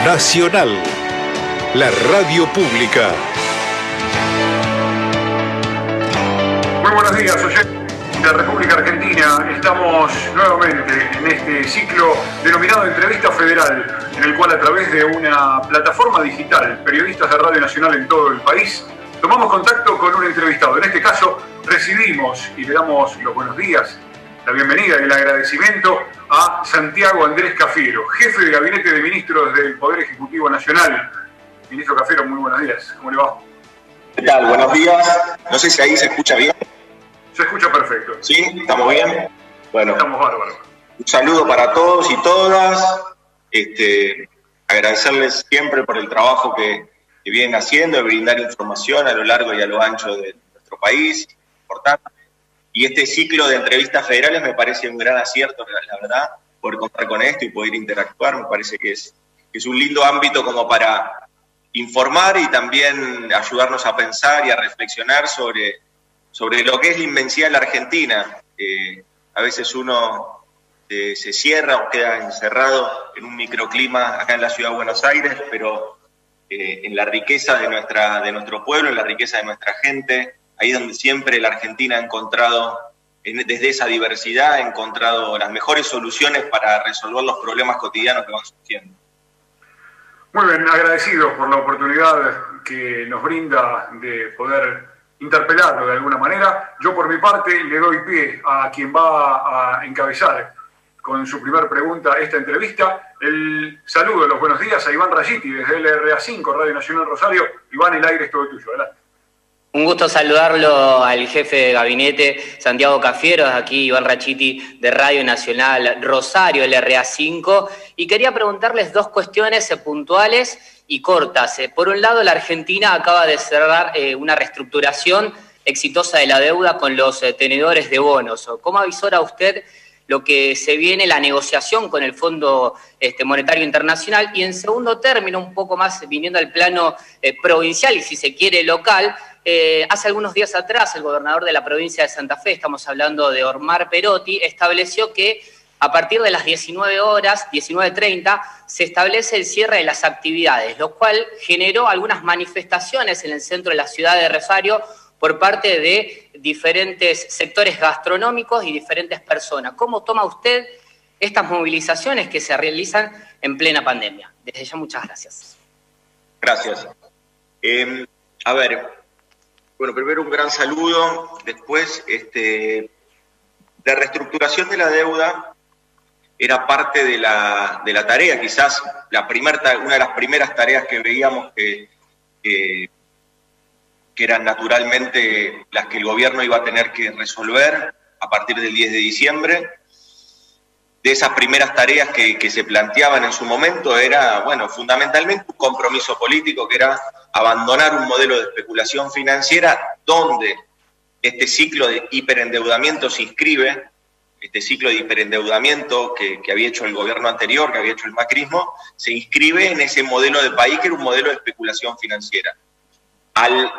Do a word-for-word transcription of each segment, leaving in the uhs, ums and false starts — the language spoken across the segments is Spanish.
Nacional, la radio pública. Muy buenos días, oyentes de la República Argentina. Estamos nuevamente en este ciclo denominado Entrevista Federal, en el cual a través de una plataforma digital, periodistas de Radio Nacional en todo el país, tomamos contacto con un entrevistado. En este caso, recibimos y le damos los buenos días, la bienvenida y el agradecimiento a Santiago Andrés Cafiero, jefe de Gabinete de Ministros del Poder Ejecutivo Nacional. Ministro Cafiero, muy buenos días. ¿Cómo le va? ¿Qué tal? Buenos días. No sé si ahí se escucha bien. Se escucha perfecto. ¿Sí? ¿Estamos bien? Bueno. Estamos bárbaros. Un saludo para todos y todas. Este, agradecerles siempre por el trabajo que, que vienen haciendo, de brindar información a lo largo y a lo ancho de nuestro país. Importante. Y este ciclo de entrevistas federales me parece un gran acierto, la verdad, poder contar con esto y poder interactuar. Me parece que es, que es un lindo ámbito como para informar y también ayudarnos a pensar y a reflexionar sobre, sobre lo que es la inmensidad de la Argentina. Eh, a veces uno eh, se cierra o queda encerrado en un microclima acá en la ciudad de Buenos Aires, pero eh, en la riqueza de, nuestra, de nuestro pueblo, en la riqueza de nuestra gente, ahí donde siempre la Argentina ha encontrado, desde esa diversidad, ha encontrado las mejores soluciones para resolver los problemas cotidianos que van surgiendo. Muy bien, agradecidos por la oportunidad que nos brinda de poder interpelarlo de alguna manera. Yo por mi parte le doy pie a quien va a encabezar con su primer pregunta esta entrevista. El saludo, los buenos días a Iván Rayiti desde L R A cinco, Radio Nacional Rosario. Iván, el aire es todo tuyo, adelante. Un gusto saludarlo al jefe de gabinete, Santiago Cafiero, desde aquí Iván Rayiti de Radio Nacional Rosario, L R A cinco, y quería preguntarles dos cuestiones puntuales y cortas. Por un lado, la Argentina acaba de cerrar eh, una reestructuración exitosa de la deuda con los eh, tenedores de bonos. ¿Cómo avisora usted lo que se viene, la negociación con el Fondo este, Monetario Internacional? Y en segundo término, un poco más viniendo al plano eh, provincial y si se quiere local, Eh, hace algunos días atrás el gobernador de la provincia de Santa Fe, estamos hablando de Omar Perotti, estableció que a partir de las diecinueve horas, diecinueve treinta, se establece el cierre de las actividades, lo cual generó algunas manifestaciones en el centro de la ciudad de Rosario por parte de diferentes sectores gastronómicos y diferentes personas. ¿Cómo toma usted estas movilizaciones que se realizan en plena pandemia? Desde ya, muchas gracias. Gracias. Eh, a ver... Bueno, primero un gran saludo, después este, la reestructuración de la deuda era parte de la, de la tarea, quizás la primer, una de las primeras tareas que veíamos que, que, que eran naturalmente las que el gobierno iba a tener que resolver a partir del diez de diciembre. De esas primeras tareas que, que se planteaban en su momento era, bueno, fundamentalmente un compromiso político que era abandonar un modelo de especulación financiera donde este ciclo de hiperendeudamiento se inscribe, este ciclo de hiperendeudamiento que, que había hecho el gobierno anterior, que había hecho el macrismo, se inscribe en ese modelo de país que era un modelo de especulación financiera. Al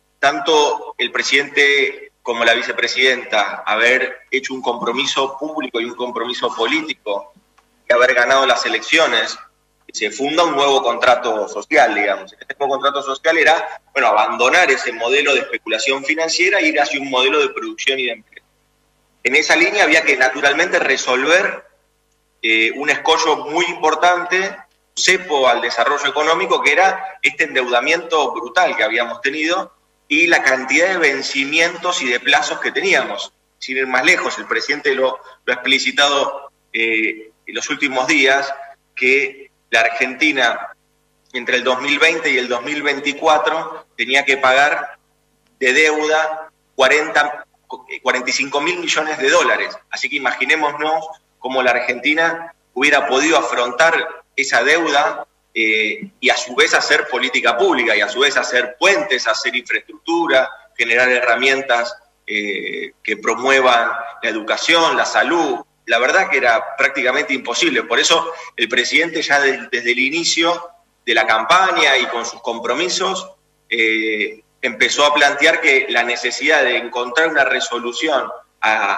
tanto el presidente como la vicepresidenta haber hecho un compromiso público y un compromiso político y haber ganado las elecciones, se funda un nuevo contrato social, digamos. Este nuevo contrato social era, bueno, abandonar ese modelo de especulación financiera e ir hacia un modelo de producción y de empleo. En esa línea había que, naturalmente, resolver eh, un escollo muy importante, un cepo al desarrollo económico, que era este endeudamiento brutal que habíamos tenido y la cantidad de vencimientos y de plazos que teníamos. Sin ir más lejos, el presidente lo, lo ha explicitado eh, en los últimos días, que la Argentina entre el dos mil veinte y el dos mil veinticuatro tenía que pagar de deuda cuarenta, cuarenta y cinco mil millones de dólares. Así que imaginémonos cómo la Argentina hubiera podido afrontar esa deuda eh, y a su vez hacer política pública, y a su vez hacer puentes, hacer infraestructura, generar herramientas eh, que promuevan la educación, la salud. La verdad que era prácticamente imposible. Por eso el presidente ya de, desde el inicio de la campaña y con sus compromisos eh, empezó a plantear que la necesidad de encontrar una resolución a,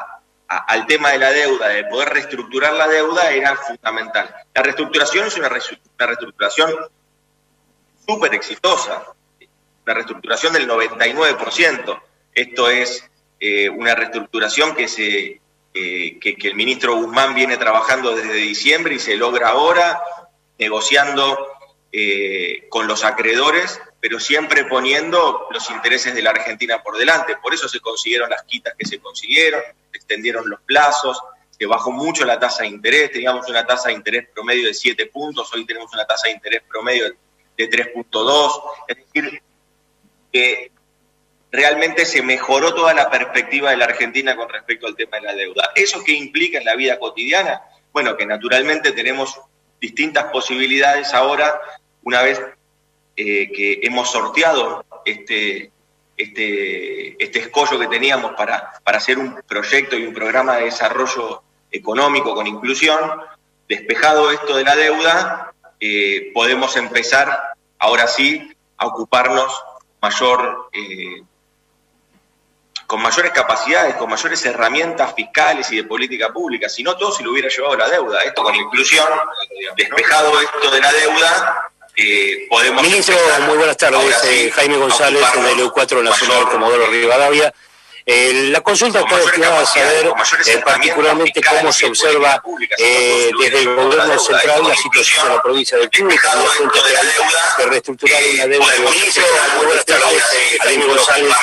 a, al tema de la deuda, de poder reestructurar la deuda, era fundamental. La reestructuración es una, una reestructuración súper exitosa, una reestructuración del noventa y nueve por ciento. Esto es eh, una reestructuración que, se, eh, que, que el ministro Guzmán viene trabajando desde diciembre y se logra ahora, negociando eh, con los acreedores, pero siempre poniendo los intereses de la Argentina por delante. Por eso se consiguieron las quitas que se consiguieron, se extendieron los plazos, se bajó mucho la tasa de interés, teníamos una tasa de interés promedio de siete puntos, hoy tenemos una tasa de interés promedio de tres punto dos, es decir, que realmente se mejoró toda la perspectiva de la Argentina con respecto al tema de la deuda. ¿Eso qué implica en la vida cotidiana? Bueno, que naturalmente tenemos distintas posibilidades ahora, una vez eh, que hemos sorteado este, este, este escollo que teníamos para, para hacer un proyecto y un programa de desarrollo económico con inclusión, despejado esto de la deuda, eh, podemos empezar ahora sí a ocuparnos mayor, eh, con mayores capacidades, con mayores herramientas fiscales y de política pública. Si no, todo se lo hubiera llevado la deuda. Esto con inclusión, despejado esto de la deuda, eh, podemos... Ministro, muy buenas tardes. Sí, eh, Jaime González, del E U cuatro Nacional, Comodoro Rivadavia. Eh, la consulta está destinada a saber eh, particularmente cómo se observa eh, desde el gobierno central la situación de la provincia de Chubut, de reestructurar una deuda de muy buenas tardes, Jaime González,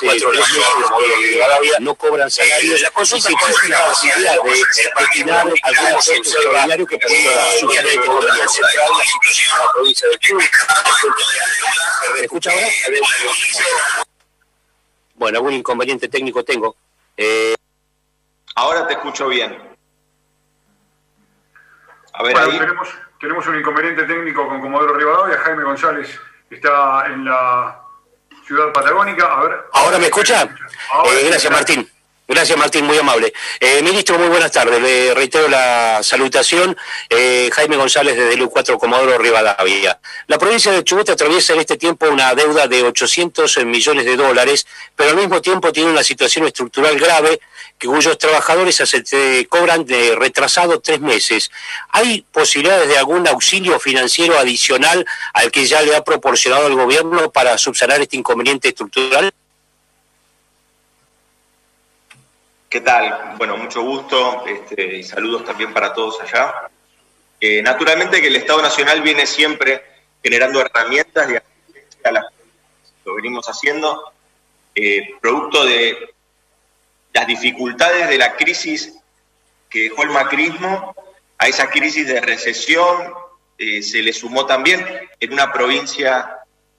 no cobran salarios, y si existe la posibilidad de destinar algún aporte extraordinario que pueda suceder en el gobierno central la situación de la provincia de Chubut. ¿Me escucha ahora? Bueno, algún inconveniente técnico tengo. Eh... Ahora te escucho bien. A ver, bueno, ahí. Tenemos, tenemos un inconveniente técnico con Comodoro Rivadavia. Jaime González está en la ciudad patagónica. A ver. ¿Ahora me escucha? Ahora eh, gracias, Martín. Gracias, Martín, muy amable. Eh, ministro, muy buenas tardes. Le reitero la salutación. Eh, Jaime González, desde el E U cuatro Comodoro Rivadavia. La provincia de Chubut atraviesa en este tiempo una deuda de ochocientos millones de dólares, pero al mismo tiempo tiene una situación estructural grave, que cuyos trabajadores se cobran de retrasado tres meses. ¿Hay posibilidades de algún auxilio financiero adicional al que ya le ha proporcionado el gobierno para subsanar este inconveniente estructural? ¿Qué tal? Bueno, mucho gusto este, y saludos también para todos allá. Eh, naturalmente que el Estado Nacional viene siempre generando herramientas de asistencia a las lo venimos haciendo, eh, producto de las dificultades de la crisis que dejó el macrismo. A esa crisis de recesión eh, se le sumó también en una provincia,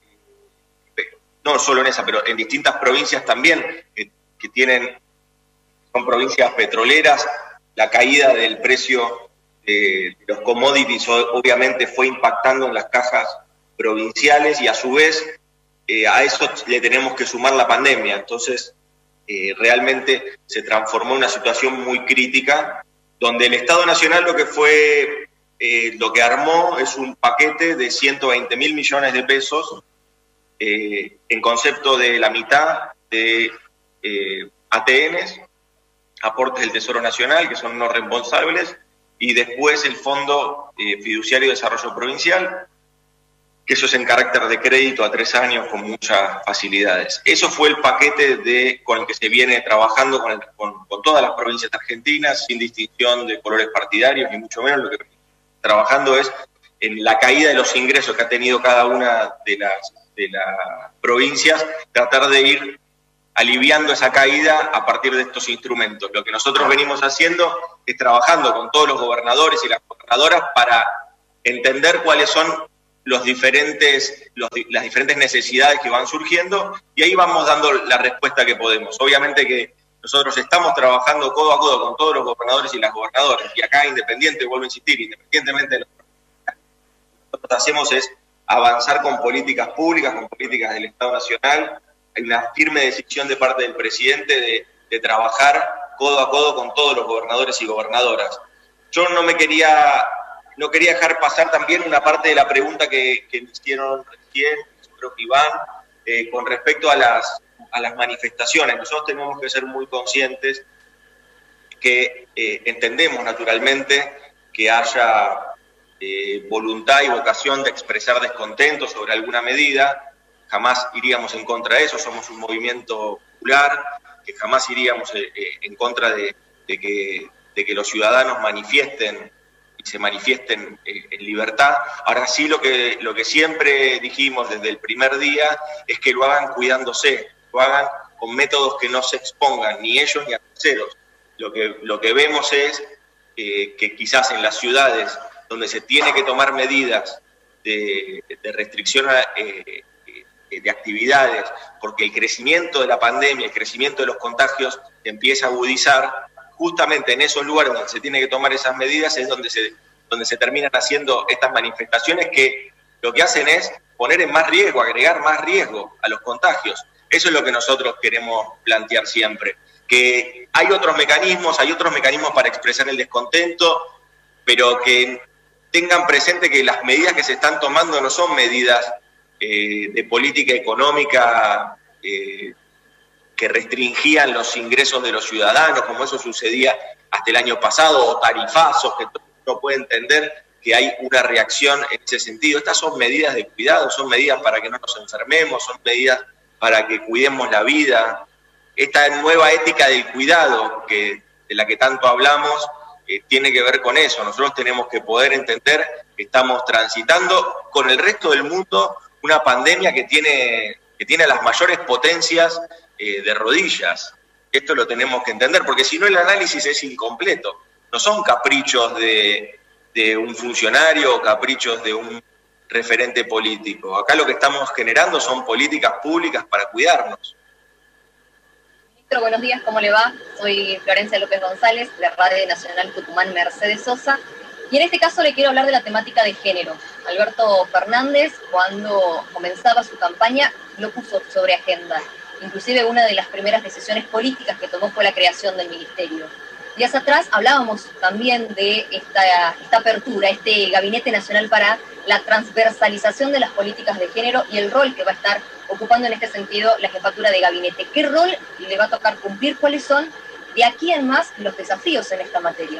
no solo en esa, pero en distintas provincias también, eh, que tienen... son provincias petroleras, la caída del precio de los commodities obviamente fue impactando en las cajas provinciales y a su vez eh, a eso le tenemos que sumar la pandemia. Entonces eh, realmente se transformó en una situación muy crítica, donde el Estado Nacional lo que fue, eh, lo que armó es un paquete de ciento veinte mil millones de pesos eh, en concepto de la mitad de eh, A T Ns, aportes del Tesoro Nacional, que son no reembolsables, y después el Fondo eh, Fiduciario de Desarrollo Provincial, que eso es en carácter de crédito a tres años con muchas facilidades. Eso fue el paquete de, con el que se viene trabajando con, el, con, con todas las provincias argentinas, sin distinción de colores partidarios, ni mucho menos. Lo que trabajando es en la caída de los ingresos que ha tenido cada una de las, de las provincias, tratar de ir aliviando esa caída a partir de estos instrumentos. Lo que nosotros venimos haciendo es trabajando con todos los gobernadores y las gobernadoras para entender cuáles son los diferentes, los, las diferentes necesidades que van surgiendo, y ahí vamos dando la respuesta que podemos. Obviamente que nosotros estamos trabajando codo a codo con todos los gobernadores y las gobernadoras, y acá independiente, vuelvo a insistir, independientemente de lo que nosotros hacemos es avanzar con políticas públicas, con políticas del Estado Nacional. Hay una firme decisión de parte del presidente de, de trabajar codo a codo con todos los gobernadores y gobernadoras. Yo no me quería, no quería dejar pasar también una parte de la pregunta que, que me hicieron recién, creo que Iván, eh, con respecto a las, a las manifestaciones. Nosotros tenemos que ser muy conscientes que eh, entendemos naturalmente que haya eh, voluntad y vocación de expresar descontento sobre alguna medida. Jamás iríamos en contra de eso, somos un movimiento popular, que jamás iríamos eh, en contra de, de, que, de que los ciudadanos manifiesten y se manifiesten eh, en libertad. Ahora sí, lo que, lo que siempre dijimos desde el primer día es que lo hagan cuidándose, lo hagan con métodos que no se expongan ni ellos ni a terceros. Lo que, lo que vemos es eh, que quizás en las ciudades donde se tiene que tomar medidas de, de restricción a, eh, de actividades, porque el crecimiento de la pandemia, el crecimiento de los contagios empieza a agudizar, justamente en esos lugares donde se tiene que tomar esas medidas es donde se, donde se terminan haciendo estas manifestaciones que lo que hacen es poner en más riesgo, agregar más riesgo a los contagios. Eso es lo que nosotros queremos plantear siempre, que hay otros mecanismos, hay otros mecanismos para expresar el descontento, pero que tengan presente que las medidas que se están tomando no son medidas Eh, de política económica eh, que restringían los ingresos de los ciudadanos, como eso sucedía hasta el año pasado, o tarifazos, que uno puede entender que hay una reacción en ese sentido. Estas son medidas de cuidado, son medidas para que no nos enfermemos, son medidas para que cuidemos la vida. Esta nueva ética del cuidado, que, de la que tanto hablamos, eh, tiene que ver con eso. Nosotros tenemos que poder entender que estamos transitando con el resto del mundo una pandemia que tiene, que tiene las mayores potencias eh, de rodillas. Esto lo tenemos que entender, porque si no el análisis es incompleto. No son caprichos de, de un funcionario o caprichos de un referente político. Acá lo que estamos generando son políticas públicas para cuidarnos. Ministro, buenos días, ¿cómo le va? Soy Florencia López González, de Radio Nacional Tucumán Mercedes Sosa. Y en este caso le quiero hablar de la temática de género. Alberto Fernández, cuando comenzaba su campaña, lo puso sobre agenda. Inclusive una de las primeras decisiones políticas que tomó fue la creación del ministerio. Días atrás hablábamos también de esta, esta apertura, este Gabinete Nacional para la transversalización de las políticas de género y el rol que va a estar ocupando en este sentido la jefatura de gabinete. ¿Qué rol le va a tocar cumplir? ¿Cuáles son de aquí en más los desafíos en esta materia?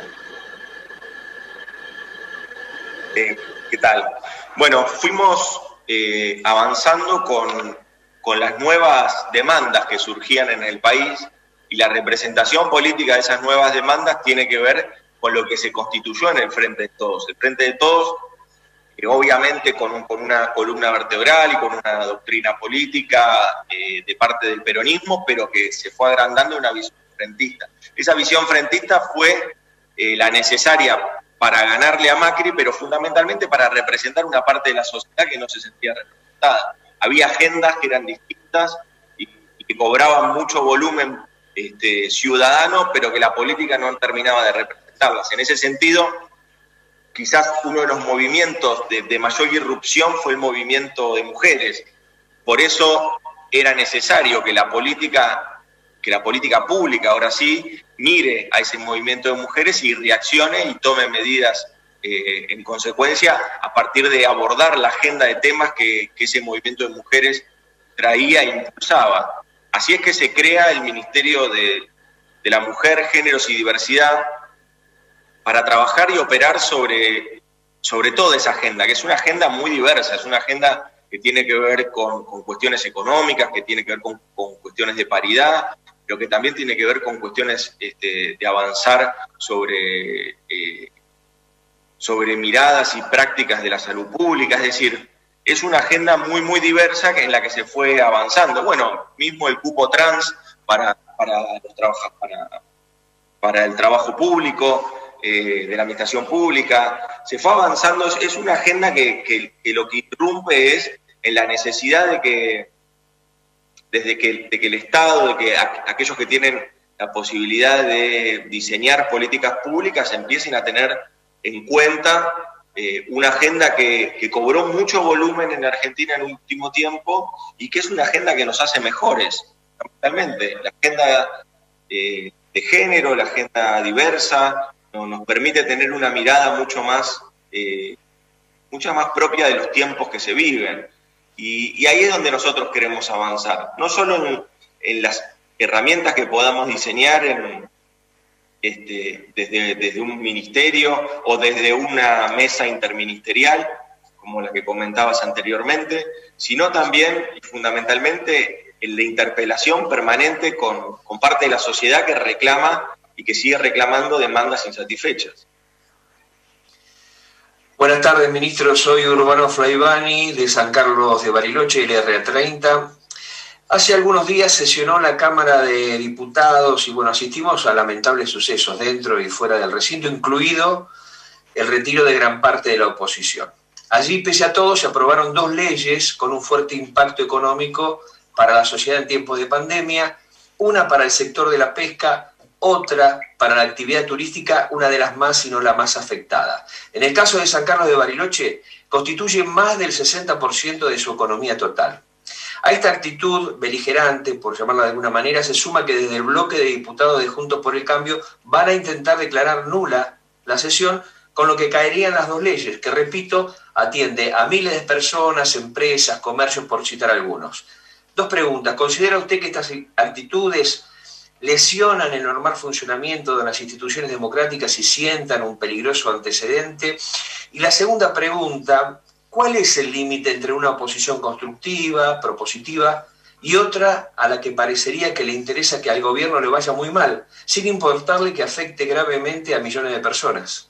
Eh, ¿Qué tal? Bueno, fuimos eh, avanzando con, con las nuevas demandas que surgían en el país, y la representación política de esas nuevas demandas tiene que ver con lo que se constituyó en el Frente de Todos. El Frente de Todos, eh, obviamente con, un, con una columna vertebral y con una doctrina política eh, de parte del peronismo, pero que se fue agrandando una visión frentista. Esa visión frentista fue eh, la necesaria para ganarle a Macri, pero fundamentalmente para representar una parte de la sociedad que no se sentía representada. Había agendas que eran distintas y, y que cobraban mucho volumen este, ciudadano, pero que la política no terminaba de representarlas. En ese sentido, quizás uno de los movimientos de, de mayor irrupción fue el movimiento de mujeres. Por eso era necesario que la política, que la política pública, ahora sí, mire a ese movimiento de mujeres y reaccione y tome medidas eh, en consecuencia a partir de abordar la agenda de temas que, que ese movimiento de mujeres traía e impulsaba. Así es que se crea el Ministerio de, de la Mujer, Géneros y Diversidad para trabajar y operar sobre, sobre toda esa agenda, que es una agenda muy diversa, es una agenda que tiene que ver con, con cuestiones económicas, que tiene que ver con, con cuestiones de paridad, pero que también tiene que ver con cuestiones este, de avanzar sobre, eh, sobre miradas y prácticas de la salud pública. Es decir, es una agenda muy, muy diversa en la que se fue avanzando. Bueno, mismo el cupo trans para, para, los trabaja, para, para el trabajo público, eh, de la administración pública, se fue avanzando. Es, es una agenda que, que, que lo que irrumpe es en la necesidad de que desde que, de que el Estado, de que a, aquellos que tienen la posibilidad de diseñar políticas públicas empiecen a tener en cuenta eh, una agenda que, que cobró mucho volumen en Argentina en el último tiempo y que es una agenda que nos hace mejores, fundamentalmente. La agenda eh, de género, la agenda diversa, no, nos permite tener una mirada mucho más, eh, mucho más propia de los tiempos que se viven. Y, y ahí es donde nosotros queremos avanzar, no solo en, en las herramientas que podamos diseñar en, este, desde, desde un ministerio o desde una mesa interministerial, como la que comentabas anteriormente, sino también y fundamentalmente el de interpelación permanente con, con parte de la sociedad que reclama y que sigue reclamando demandas insatisfechas. Buenas tardes, ministro. Soy Urbano Fraibani, de San Carlos de Bariloche, el R A treinta. Hace algunos días sesionó la Cámara de Diputados y, bueno, asistimos a lamentables sucesos dentro y fuera del recinto, incluido el retiro de gran parte de la oposición. Allí, pese a todo, se aprobaron dos leyes con un fuerte impacto económico para la sociedad en tiempos de pandemia, una para el sector de la pesca, otra para la actividad turística, una de las más, si no la más afectada. En el caso de San Carlos de Bariloche, constituye más del sesenta por ciento de su economía total. A esta actitud beligerante, por llamarla de alguna manera, se suma que desde el bloque de diputados de Juntos por el Cambio van a intentar declarar nula la sesión, con lo que caerían las dos leyes, que, repito, atiende a miles de personas, empresas, comercios, por citar algunos. Dos preguntas. ¿Considera usted que estas actitudes lesionan el normal funcionamiento de las instituciones democráticas y sientan un peligroso antecedente? Y la segunda pregunta, ¿cuál es el límite entre una oposición constructiva, propositiva, y otra a la que parecería que le interesa que al gobierno le vaya muy mal, sin importarle que afecte gravemente a millones de personas?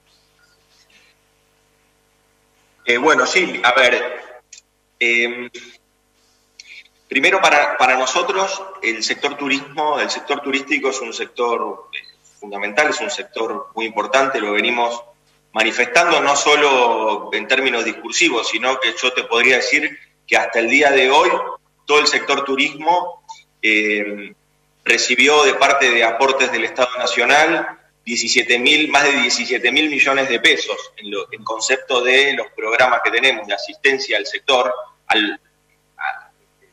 Eh, bueno, sí, a ver, eh, primero para, para nosotros el sector turismo, el sector turístico es un sector fundamental, es un sector muy importante, lo venimos manifestando no solo en términos discursivos, sino que yo te podría decir que hasta el día de hoy todo el sector turismo eh, recibió de parte de aportes del Estado Nacional diecisiete mil, más de diecisiete mil millones de pesos en, lo, en concepto de los programas que tenemos de asistencia al sector, al, a,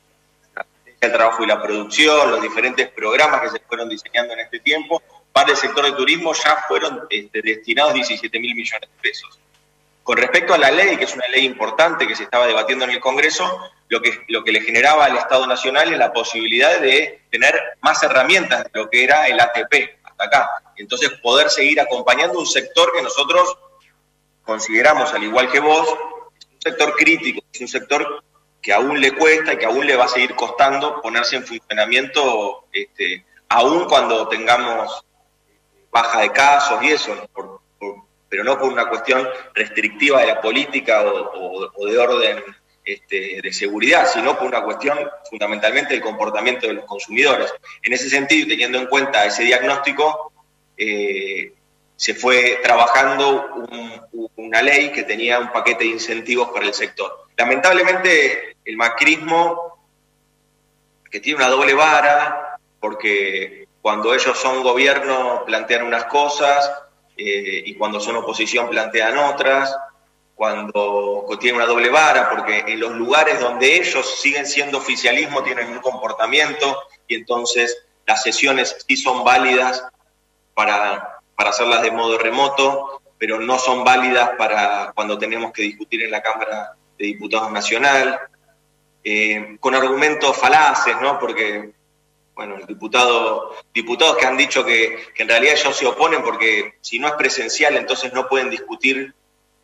al trabajo y la producción, los diferentes programas que se fueron diseñando en este tiempo. Para el sector del turismo ya fueron este, destinados diecisiete mil millones de pesos. Con respecto a la ley, que es una ley importante que se estaba debatiendo en el Congreso, lo que, lo que le generaba al Estado Nacional es la posibilidad de tener más herramientas de lo que era el A T P hasta acá. Entonces poder seguir acompañando un sector que nosotros consideramos, al igual que vos, es un sector crítico, es un sector que aún le cuesta y que aún le va a seguir costando ponerse en funcionamiento, este, aún cuando tengamos baja de casos y eso, ¿no? por, por, pero no por una cuestión restrictiva de la política o, o, o de orden este, de seguridad, sino por una cuestión fundamentalmente del comportamiento de los consumidores. En ese sentido, y teniendo en cuenta ese diagnóstico, eh, se fue trabajando un, una ley que tenía un paquete de incentivos para el sector. Lamentablemente, el macrismo, que tiene una doble vara, porque cuando ellos son gobierno plantean unas cosas eh, y cuando son oposición plantean otras, cuando tienen una doble vara, porque en los lugares donde ellos siguen siendo oficialismo tienen un comportamiento y entonces las sesiones sí son válidas para, para hacerlas de modo remoto, pero no son válidas para cuando tenemos que discutir en la Cámara de Diputados Nacional, eh, con argumentos falaces, ¿no? Porque bueno, el diputado, diputados que han dicho que, que en realidad ellos se oponen porque si no es presencial entonces no pueden discutir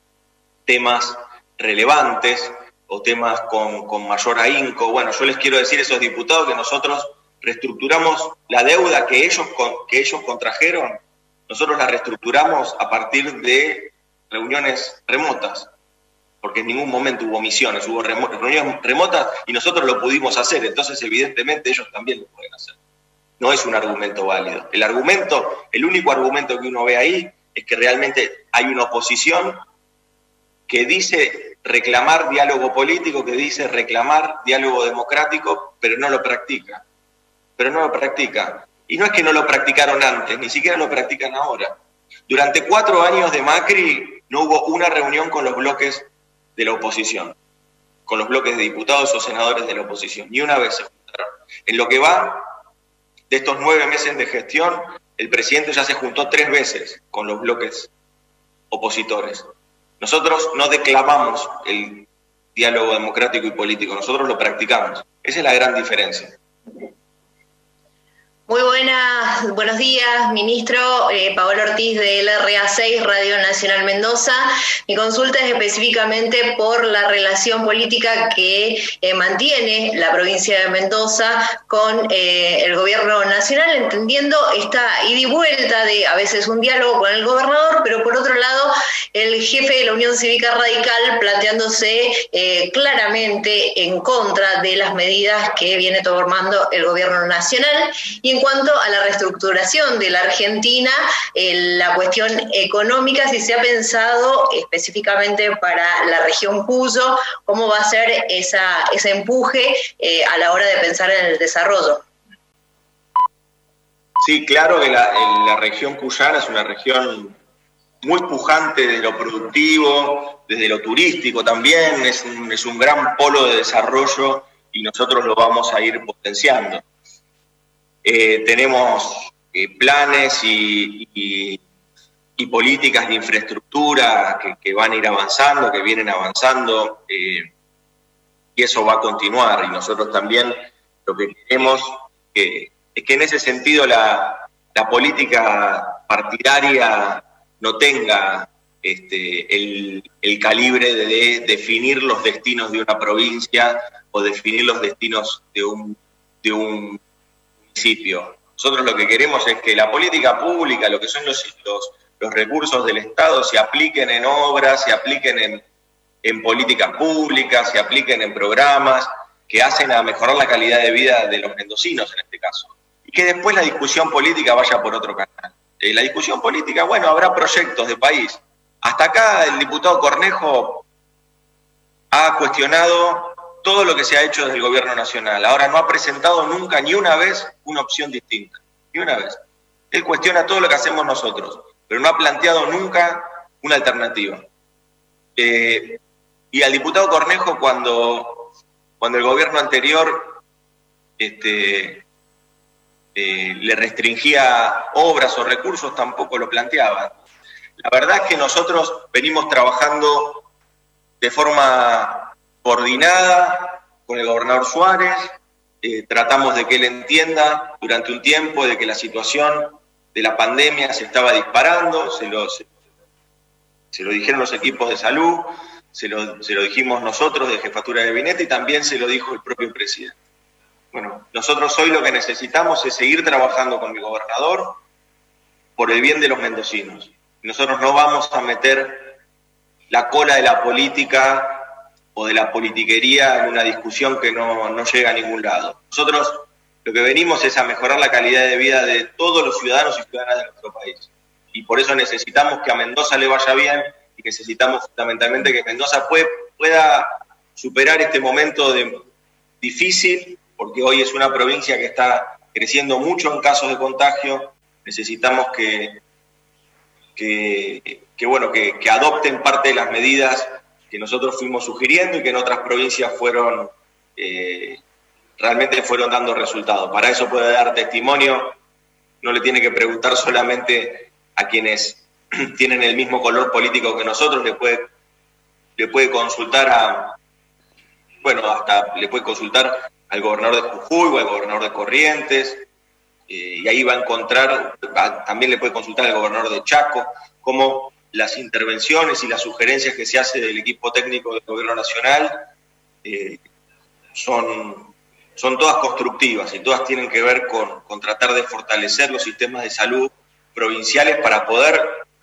temas relevantes o temas con, con mayor ahínco. Bueno, yo les quiero decir a esos diputados que nosotros reestructuramos la deuda que ellos, que ellos contrajeron, nosotros la reestructuramos a partir de reuniones remotas, porque en ningún momento hubo misiones, hubo remo, reuniones remotas y nosotros lo pudimos hacer, entonces evidentemente ellos también lo pueden hacer. No es un argumento válido. El argumento, el único argumento que uno ve ahí es que realmente hay una oposición que dice reclamar diálogo político, que dice reclamar diálogo democrático, pero no lo practica. Pero no lo practica. Y no es que no lo practicaron antes, ni siquiera lo practican ahora. Durante cuatro años de Macri no hubo una reunión con los bloques de la oposición, con los bloques de diputados o senadores de la oposición. Ni una vez se juntaron. En lo que va de estos nueve meses de gestión, el presidente ya se juntó tres veces con los bloques opositores. Nosotros no declamamos el diálogo democrático y político, nosotros lo practicamos. Esa es la gran diferencia. Muy buenas, buenos días, ministro. Eh, Paola Ortiz de L R A seis, Radio Nacional Mendoza. Mi consulta es específicamente por la relación política que eh, mantiene la provincia de Mendoza con eh, el gobierno nacional, entendiendo esta ida y vuelta de a veces un diálogo con el gobernador, pero por otro lado el jefe de la Unión Cívica Radical planteándose eh, claramente en contra de las medidas que viene tomando el gobierno nacional. Y en cuanto a la reestructuración de la Argentina, eh, la cuestión económica, si se ha pensado específicamente para la región Cuyo, cómo va a ser esa, ese empuje eh, a la hora de pensar en el desarrollo. Sí, claro que la, la región cuyana es una región muy pujante desde lo productivo, desde lo turístico también, es un, es un gran polo de desarrollo y nosotros lo vamos a ir potenciando. Eh, tenemos eh, planes y, y, y políticas de infraestructura que, que van a ir avanzando, que vienen avanzando, eh, y eso va a continuar. Y nosotros también lo que queremos eh, es que en ese sentido la, la política partidaria no tenga este, el, el calibre de, de definir los destinos de una provincia o definir los destinos de un, de un municipio. Nosotros lo que queremos es que la política pública, lo que son los, los, los recursos del Estado, se apliquen en obras, se apliquen en, en políticas públicas, se apliquen en programas que hacen a mejorar la calidad de vida de los mendocinos en este caso. Y que después la discusión política vaya por otro canal. Eh, la discusión política, bueno, habrá proyectos de país. Hasta acá el diputado Cornejo ha cuestionado todo lo que se ha hecho desde el gobierno nacional. Ahora no ha presentado nunca ni una vez una opción distinta, ni una vez. Él cuestiona todo lo que hacemos nosotros, pero no ha planteado nunca una alternativa. Eh, y al diputado Cornejo, cuando, cuando el gobierno anterior este, eh, le restringía obras o recursos, tampoco lo planteaba. La verdad es que nosotros venimos trabajando de forma coordinada con el gobernador Suárez, eh, tratamos de que él entienda durante un tiempo de que la situación de la pandemia se estaba disparando, se lo, se, se lo dijeron los equipos de salud, se lo, se lo dijimos nosotros de Jefatura de Gabinete y también se lo dijo el propio presidente. Bueno, nosotros hoy lo que necesitamos es seguir trabajando con el gobernador por el bien de los mendocinos. Nosotros no vamos a meter la cola de la política o de la politiquería en una discusión que no, no llega a ningún lado. Nosotros lo que venimos es a mejorar la calidad de vida de todos los ciudadanos y ciudadanas de nuestro país. Y por eso necesitamos que a Mendoza le vaya bien y necesitamos fundamentalmente que Mendoza puede, pueda superar este momento de, difícil, porque hoy es una provincia que está creciendo mucho en casos de contagio. Necesitamos que, que, que, bueno, que, que adopten parte de las medidas que nosotros fuimos sugiriendo y que en otras provincias fueron eh, realmente fueron dando resultados. Para eso puede dar testimonio, no le tiene que preguntar solamente a quienes tienen el mismo color político que nosotros, le puede, le puede consultar a, bueno, hasta le puede consultar al gobernador de Jujuy o al gobernador de Corrientes, eh, y ahí va a encontrar, va, también le puede consultar al gobernador de Chaco, cómo las intervenciones y las sugerencias que se hace del equipo técnico del gobierno nacional eh, son, son todas constructivas y todas tienen que ver con, con tratar de fortalecer los sistemas de salud provinciales para poder,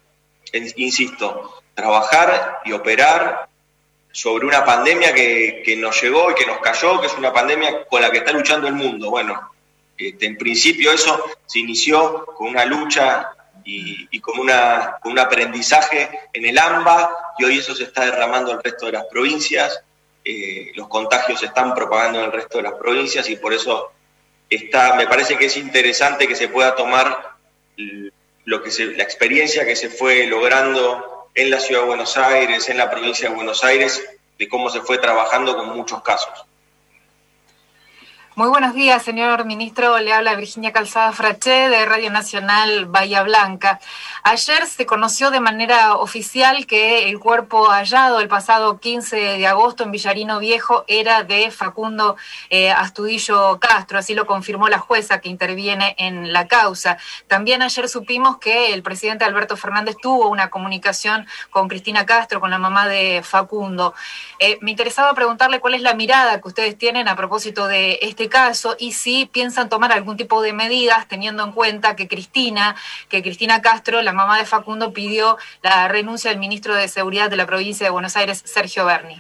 insisto, trabajar y operar sobre una pandemia que, que nos llegó y que nos cayó, que es una pandemia con la que está luchando el mundo. Bueno, este, en principio eso se inició con una lucha y, y con, una, con un aprendizaje en el AMBA, y hoy eso se está derramando al resto de las provincias, eh, los contagios se están propagando en el resto de las provincias, y por eso está, me parece que es interesante que se pueda tomar lo que se, la experiencia que se fue logrando en la Ciudad de Buenos Aires, en la provincia de Buenos Aires, de cómo se fue trabajando con muchos casos. Muy buenos días, señor ministro. Le habla Virginia Calzada Fraché de Radio Nacional Bahía Blanca. Ayer se conoció de manera oficial que el cuerpo hallado el pasado quince de agosto en Villarino Viejo era de Facundo eh, Astudillo Castro, así lo confirmó la jueza que interviene en la causa. También ayer supimos que el presidente Alberto Fernández tuvo una comunicación con Cristina Castro, con la mamá de Facundo. Eh, me interesaba preguntarle cuál es la mirada que ustedes tienen a propósito de este caso y si piensan tomar algún tipo de medidas teniendo en cuenta que Cristina, que Cristina Castro, la mamá de Facundo, pidió la renuncia del ministro de Seguridad de la provincia de Buenos Aires, Sergio Berni.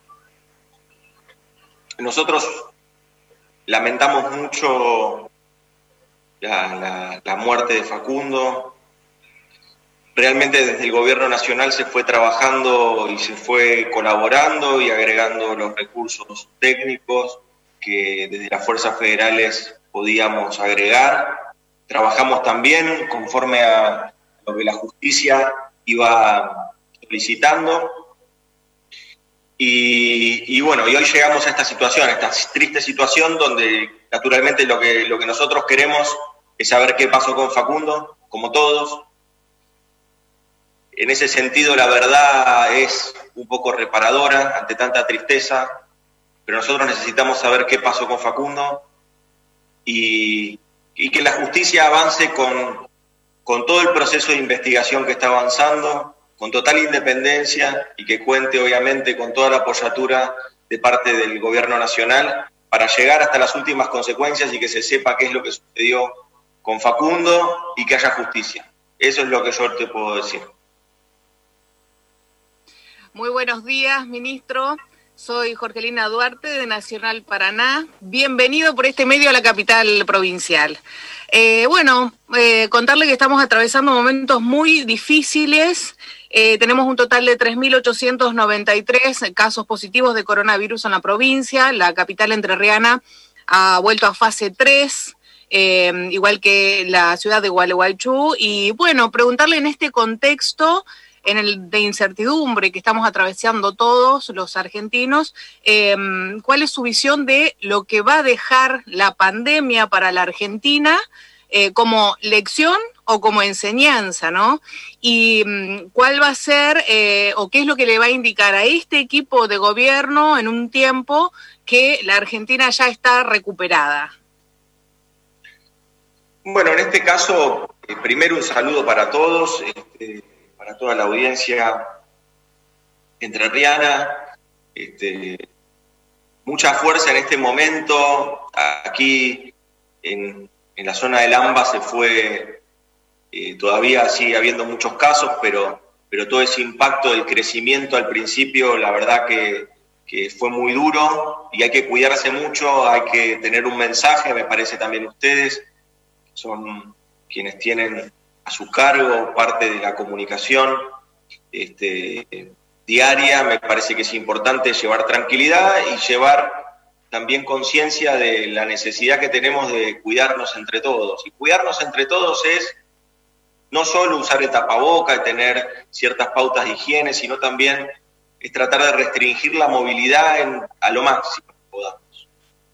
Nosotros lamentamos mucho la, la, la muerte de Facundo. Realmente desde el gobierno nacional se fue trabajando y se fue colaborando y agregando los recursos técnicos que desde las fuerzas federales podíamos agregar. Trabajamos también conforme a lo que la justicia iba solicitando. Y, y bueno, y hoy llegamos a esta situación, a esta triste situación donde naturalmente lo que, lo que nosotros queremos es saber qué pasó con Facundo, como todos. En ese sentido, la verdad es un poco reparadora ante tanta tristeza, pero nosotros necesitamos saber qué pasó con Facundo y, y que la justicia avance con, con todo el proceso de investigación que está avanzando, con total independencia y que cuente obviamente con toda la apoyatura de parte del gobierno nacional para llegar hasta las últimas consecuencias y que se sepa qué es lo que sucedió con Facundo y que haya justicia. Eso es lo que yo te puedo decir. Muy buenos días, ministro. Soy Jorgelina Duarte de Nacional Paraná. Bienvenido por este medio a la capital provincial. Eh, bueno, eh, contarle que estamos atravesando momentos muy difíciles. Eh, tenemos un total de tres mil ochocientos noventa y tres casos positivos de coronavirus en la provincia. La capital entrerriana ha vuelto a fase tres, eh, igual que la ciudad de Gualeguaychú. Y bueno, preguntarle en este contexto en el de incertidumbre que estamos atravesando todos los argentinos, eh, ¿cuál es su visión de lo que va a dejar la pandemia para la Argentina eh, como lección o como enseñanza, ¿no? Y um, cuál va a ser eh, o qué es lo que le va a indicar a este equipo de gobierno en un tiempo que la Argentina ya está recuperada? Bueno, en este caso, eh, primero un saludo para todos, este, para toda la audiencia entrerriana, este, mucha fuerza en este momento. Aquí en, en la zona del AMBA se fue, eh, todavía sigue habiendo muchos casos, pero, pero todo ese impacto del crecimiento al principio, la verdad que, que fue muy duro y hay que cuidarse mucho, hay que tener un mensaje, me parece también ustedes, son quienes tienen a su cargo parte de la comunicación este, diaria. Me parece que es importante llevar tranquilidad y llevar también conciencia de la necesidad que tenemos de cuidarnos entre todos. Y cuidarnos entre todos es no solo usar el tapaboca y tener ciertas pautas de higiene, sino también es tratar de restringir la movilidad en, a lo máximo que podamos.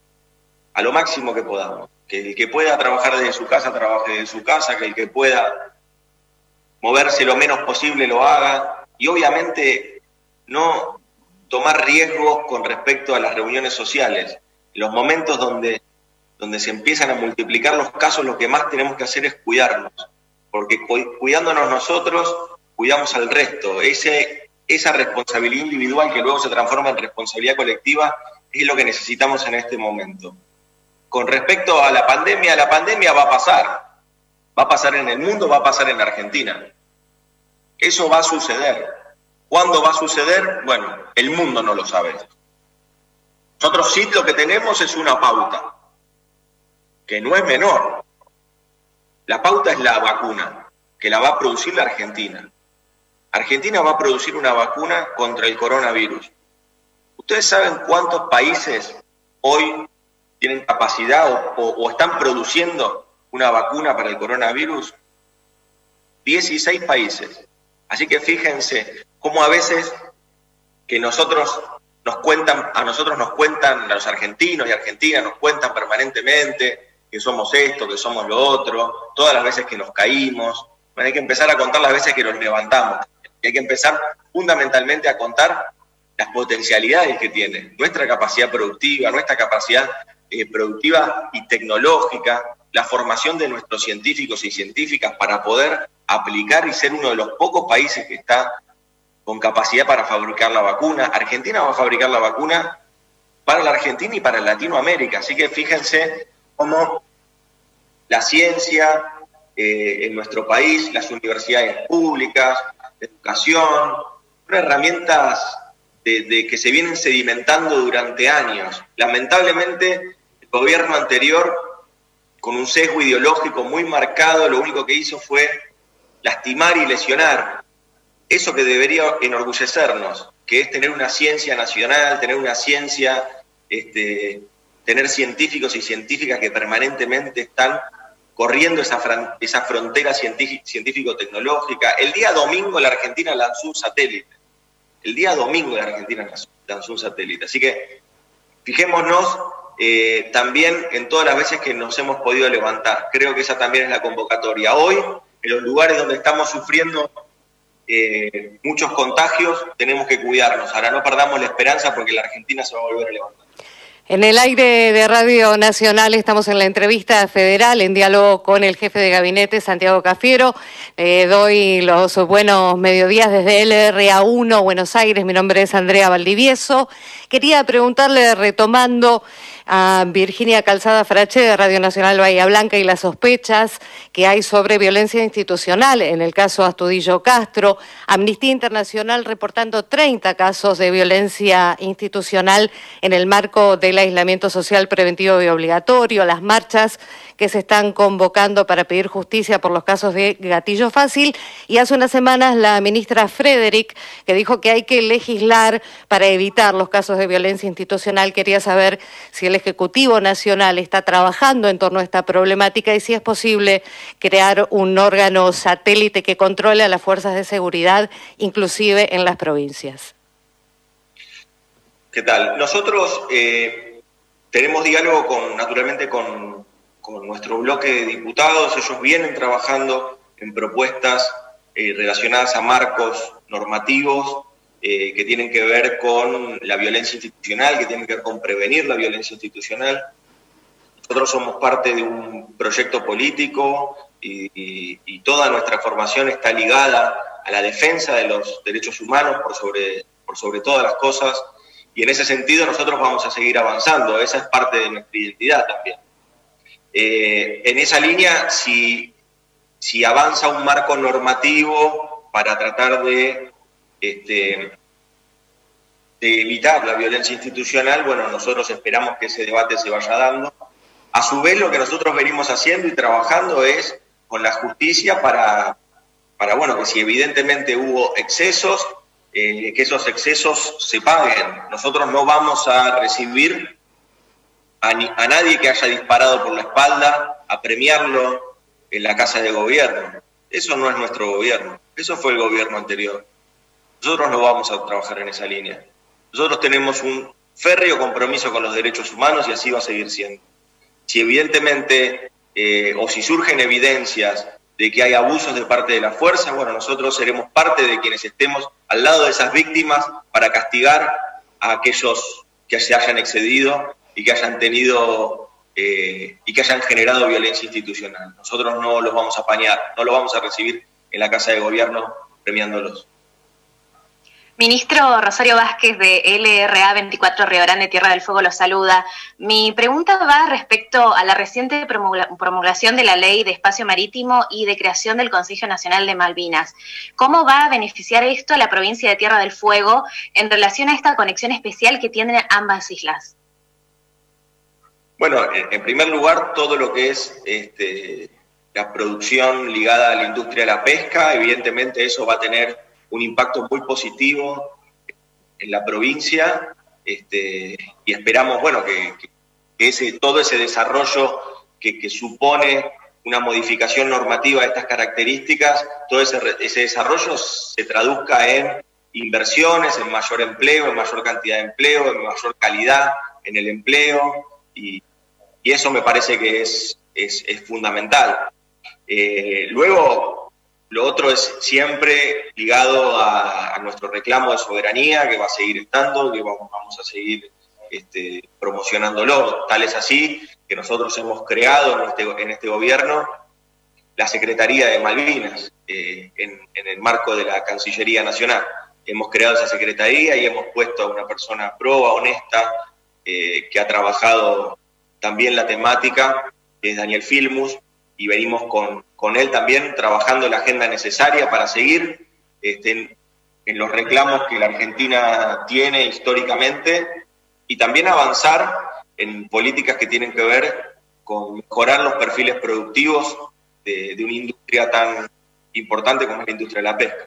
A lo máximo que podamos. Que el que pueda trabajar desde su casa, trabaje desde su casa, que el que pueda moverse lo menos posible lo haga, y obviamente no tomar riesgos con respecto a las reuniones sociales. En los momentos donde, donde se empiezan a multiplicar los casos, lo que más tenemos que hacer es cuidarnos, porque cu- cuidándonos nosotros, cuidamos al resto. Ese, esa responsabilidad individual que luego se transforma en responsabilidad colectiva es lo que necesitamos en este momento. Con respecto a la pandemia, la pandemia va a pasar. Va a pasar en el mundo, va a pasar en la Argentina. Eso va a suceder. ¿Cuándo va a suceder? Bueno, el mundo no lo sabe. Nosotros sí lo que tenemos es una pauta, que no es menor. La pauta es la vacuna, que la va a producir la Argentina. Argentina va a producir una vacuna contra el coronavirus. ¿Ustedes saben cuántos países hoy tienen capacidad o, o, o están produciendo una vacuna para el coronavirus? dieciséis países. Así que fíjense cómo a veces que nosotros nos cuentan, a nosotros nos cuentan, a los argentinos y argentinas nos cuentan permanentemente que somos esto, que somos lo otro, todas las veces que nos caímos. Bueno, hay que empezar a contar las veces que nos levantamos. Y hay que empezar fundamentalmente a contar las potencialidades que tiene nuestra capacidad productiva, nuestra capacidad eh, productiva y tecnológica, la formación de nuestros científicos y científicas para poder aplicar y ser uno de los pocos países que está con capacidad para fabricar la vacuna. Argentina va a fabricar la vacuna para la Argentina y para Latinoamérica. Así que fíjense cómo la ciencia eh, en nuestro país, las universidades públicas, la educación, son herramientas de, de que se vienen sedimentando durante años. Lamentablemente, el gobierno anterior, con un sesgo ideológico muy marcado, lo único que hizo fue lastimar y lesionar eso que debería enorgullecernos, que es tener una ciencia nacional, tener una ciencia, este, tener científicos y científicas que permanentemente están corriendo esa, fran- esa frontera científic- científico-tecnológica. El día domingo la Argentina lanzó un satélite. El día domingo la Argentina lanzó un satélite. Así que fijémonos eh, también en todas las veces que nos hemos podido levantar. Creo que esa también es la convocatoria. Hoy, en los lugares donde estamos sufriendo eh, muchos contagios, tenemos que cuidarnos. Ahora no perdamos la esperanza porque la Argentina se va a volver a levantar. En el aire de Radio Nacional estamos en la entrevista federal en diálogo con el jefe de gabinete, Santiago Cafiero. Eh, doy los buenos mediodías desde L R A uno, Buenos Aires. Mi nombre es Andrea Valdivieso. Quería preguntarle, retomando a Virginia Calzada Frache de Radio Nacional Bahía Blanca y las sospechas que hay sobre violencia institucional en el caso Astudillo Castro, Amnistía Internacional reportando treinta casos de violencia institucional en el marco del aislamiento social preventivo y obligatorio, las marchas que se están convocando para pedir justicia por los casos de gatillo fácil, y hace unas semanas la ministra Frederick, que dijo que hay que legislar para evitar los casos de violencia institucional. Quería saber si el Ejecutivo Nacional está trabajando en torno a esta problemática y si es posible crear un órgano satélite que controle a las fuerzas de seguridad, inclusive en las provincias. ¿Qué tal? Nosotros eh, tenemos diálogo con, naturalmente con, con nuestro bloque de diputados. Ellos vienen trabajando en propuestas eh, relacionadas a marcos normativos eh, que tienen que ver con la violencia institucional, que tienen que ver con prevenir la violencia institucional. Nosotros somos parte de un proyecto político y, y, y toda nuestra formación está ligada a la defensa de los derechos humanos por sobre, por sobre todas las cosas. Y en ese sentido nosotros vamos a seguir avanzando, esa es parte de nuestra identidad también. Eh, en esa línea, si, si avanza un marco normativo para tratar de, este, de evitar la violencia institucional, bueno, nosotros esperamos que ese debate se vaya dando. A su vez, lo que nosotros venimos haciendo y trabajando es con la justicia para, para bueno, que si evidentemente hubo excesos, Eh, que esos excesos se paguen. Nosotros no vamos a recibir a, ni, a nadie que haya disparado por la espalda, a premiarlo en la casa de gobierno. Eso no es nuestro gobierno, eso fue el gobierno anterior. Nosotros no vamos a trabajar en esa línea. Nosotros tenemos un férreo compromiso con los derechos humanos y así va a seguir siendo. Si evidentemente, eh, o si surgen evidencias de que hay abusos de parte de la fuerza, bueno, nosotros seremos parte de quienes estemos al lado de esas víctimas para castigar a aquellos que se hayan excedido y que hayan tenido eh, y que hayan generado violencia institucional. Nosotros no los vamos a apañar, no los vamos a recibir en la Casa de Gobierno premiándolos. Ministro Rosario Vázquez de L R A veinticuatro Río Grande, Tierra del Fuego, lo saluda. Mi pregunta va respecto a la reciente promulgación de la Ley de Espacio Marítimo y de creación del Consejo Nacional de Malvinas. ¿Cómo va a beneficiar esto a la provincia de Tierra del Fuego en relación a esta conexión especial que tienen ambas islas? Bueno, en primer lugar, todo lo que es este, la producción ligada a la industria de la pesca, evidentemente eso va a tener un impacto muy positivo en la provincia, este, y esperamos, bueno, que, que ese, todo ese desarrollo que, que supone una modificación normativa de estas características, todo ese, ese desarrollo se traduzca en inversiones, en mayor empleo, en mayor cantidad de empleo, en mayor calidad en el empleo, y, y eso me parece que es, es, es fundamental. Eh, luego, lo otro es siempre ligado a, a nuestro reclamo de soberanía, que va a seguir estando, que vamos, vamos a seguir este, promocionándolo. Tal es así que nosotros hemos creado en este, en este gobierno la Secretaría de Malvinas, eh, en, en el marco de la Cancillería Nacional. Hemos creado esa secretaría y hemos puesto a una persona proba, honesta, eh, que ha trabajado también la temática, que es Daniel Filmus, y venimos con, con él también trabajando la agenda necesaria para seguir este, en, en los reclamos que la Argentina tiene históricamente, y también avanzar en políticas que tienen que ver con mejorar los perfiles productivos de, de una industria tan importante como es la industria de la pesca.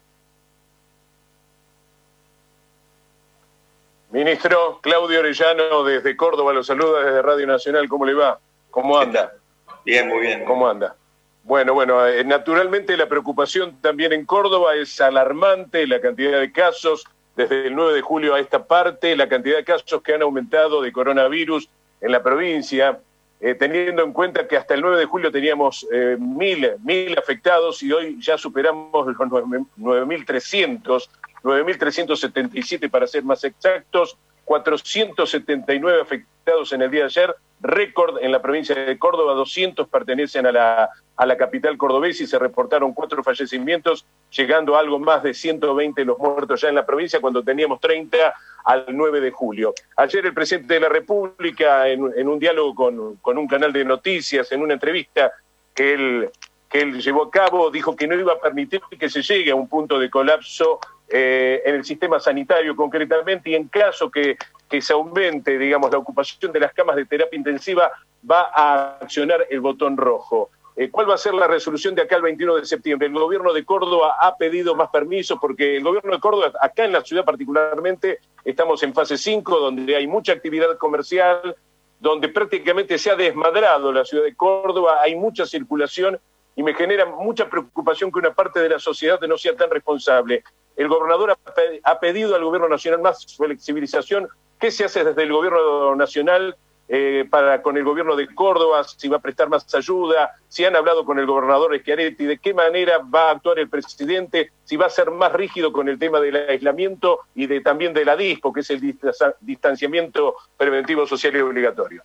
Ministro, Claudio Orellano desde Córdoba lo saluda desde Radio Nacional. ¿Cómo le va? ¿Cómo anda? Bien, muy bien. ¿Cómo anda? Bueno, bueno, eh, naturalmente la preocupación también en Córdoba es alarmante, la cantidad de casos desde el nueve de julio a esta parte, la cantidad de casos que han aumentado de coronavirus en la provincia, eh, teniendo en cuenta que hasta el nueve de julio teníamos eh, mil, mil afectados y hoy ya superamos los nueve mil trescientos, nueve mil trescientos setenta y siete para ser más exactos, cuatrocientos setenta y nueve afectados en el día de ayer, récord en la provincia de Córdoba, doscientos pertenecen a la, a la capital cordobesa y se reportaron cuatro fallecimientos, llegando a algo más de ciento veinte los muertos ya en la provincia cuando teníamos treinta al nueve de julio. Ayer el presidente de la República, en, en un diálogo con, con un canal de noticias, en una entrevista que él, que él llevó a cabo, dijo que no iba a permitir que se llegue a un punto de colapso Eh, en el sistema sanitario concretamente, y en caso que, que se aumente, digamos, la ocupación de las camas de terapia intensiva, va a accionar el botón rojo. Eh, ¿Cuál va a ser la resolución de acá el veintiuno de septiembre? El gobierno de Córdoba ha pedido más permisos porque el gobierno de Córdoba, acá en la ciudad particularmente, estamos en fase cinco, donde hay mucha actividad comercial, donde prácticamente se ha desmadrado la ciudad de Córdoba, hay mucha circulación y me genera mucha preocupación que una parte de la sociedad no sea tan responsable. El gobernador ha pedido al gobierno nacional más flexibilización. ¿Qué se hace desde el gobierno nacional eh, para con el gobierno de Córdoba? ¿Si va a prestar más ayuda? ¿Si han hablado con el gobernador Schiaretti? ¿De qué manera va a actuar el presidente? ¿Si va a ser más rígido con el tema del aislamiento y de también de la DISPO, que es el distanciamiento preventivo social y obligatorio?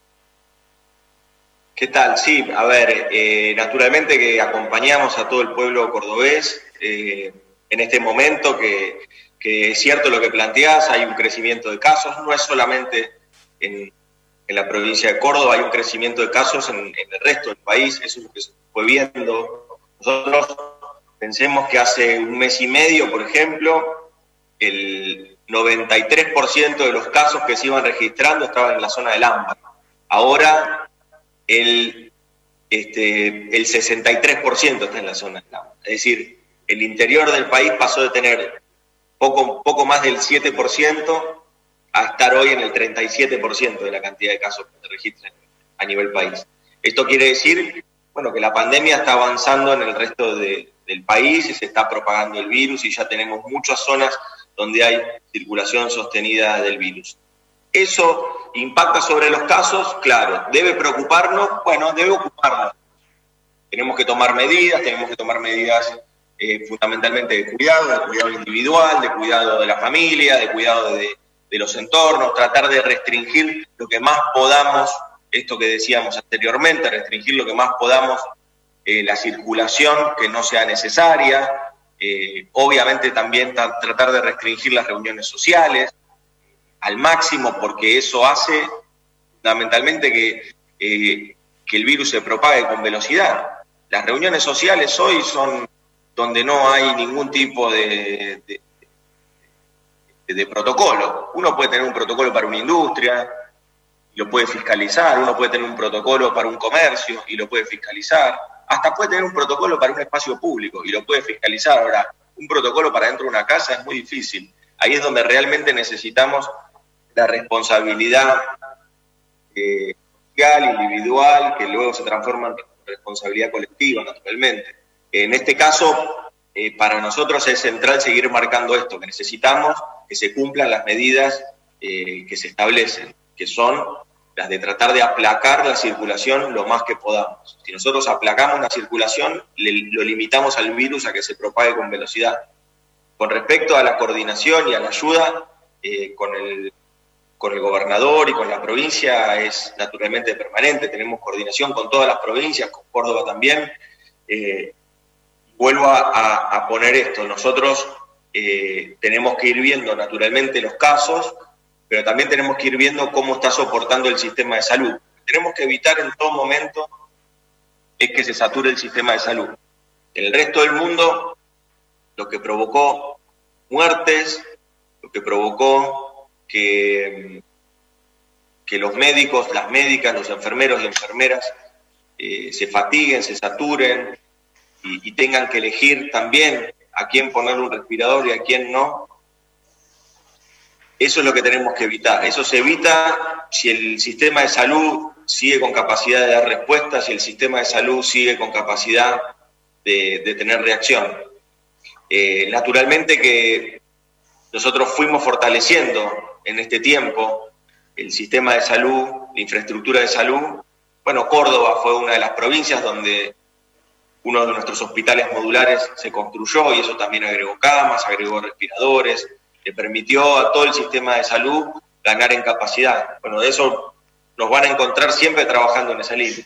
¿Qué tal? Sí, a ver, eh, naturalmente que acompañamos a todo el pueblo cordobés eh, en este momento, que, que es cierto lo que planteás, hay un crecimiento de casos, no es solamente en, en la provincia de Córdoba, hay un crecimiento de casos en, en el resto del país, eso es lo que se fue viendo. Nosotros pensemos que hace un mes y medio, por ejemplo, el noventa y tres por ciento de los casos que se iban registrando estaban en la zona del ámbar. Ahora el, este, el sesenta y tres por ciento está en la zona del ámbar. Es decir, el interior del país pasó de tener poco, poco más del siete por ciento a estar hoy en el treinta y siete por ciento de la cantidad de casos que se registran a nivel país. Esto quiere decir, bueno, que la pandemia está avanzando en el resto de, del país y se está propagando el virus y ya tenemos muchas zonas donde hay circulación sostenida del virus. ¿Eso impacta sobre los casos? Claro. ¿Debe preocuparnos? Bueno, debe ocuparnos. Tenemos que tomar medidas, tenemos que tomar medidas eh, fundamentalmente de cuidado, de cuidado individual, de cuidado de la familia, de cuidado de, de los entornos, tratar de restringir lo que más podamos, esto que decíamos anteriormente, restringir lo que más podamos eh, la circulación que no sea necesaria, eh, obviamente también tratar de restringir las reuniones sociales al máximo, porque eso hace fundamentalmente que, eh, que el virus se propague con velocidad. Las reuniones sociales hoy son donde no hay ningún tipo de, de, de, de protocolo. Uno puede tener un protocolo para una industria y lo puede fiscalizar, uno puede tener un protocolo para un comercio y lo puede fiscalizar, hasta puede tener un protocolo para un espacio público y lo puede fiscalizar. Ahora, un protocolo para dentro de una casa es muy difícil. Ahí es donde realmente necesitamos la responsabilidad eh, social, individual, que luego se transforma en responsabilidad colectiva, naturalmente. En este caso, eh, para nosotros es central seguir marcando esto, que necesitamos que se cumplan las medidas eh, que se establecen, que son las de tratar de aplacar la circulación lo más que podamos. Si nosotros aplacamos la circulación, le, lo limitamos al virus a que se propague con velocidad. Con respecto a la coordinación y a la ayuda, eh, con, el, con el gobernador y con la provincia es naturalmente permanente. Tenemos coordinación con todas las provincias, con Córdoba también. Eh, vuelvo a, a, a poner esto. Nosotros eh, tenemos que ir viendo naturalmente los casos, pero también tenemos que ir viendo cómo está soportando el sistema de salud. Tenemos que evitar en todo momento es que se sature el sistema de salud. En el resto del mundo, lo que provocó muertes, lo que provocó que, que los médicos, las médicas, los enfermeros y enfermeras eh, se fatiguen, se saturen y, y tengan que elegir también a quién poner un respirador y a quién no. Eso es lo que tenemos que evitar. Eso se evita si el sistema de salud sigue con capacidad de dar respuestas, si el sistema de salud sigue con capacidad de, de tener reacción. Eh, naturalmente que nosotros fuimos fortaleciendo en este tiempo el sistema de salud, la infraestructura de salud. Bueno, Córdoba fue una de las provincias donde uno de nuestros hospitales modulares se construyó y eso también agregó camas, agregó respiradores, le permitió a todo el sistema de salud ganar en capacidad. Bueno, de eso nos van a encontrar siempre trabajando en esa línea.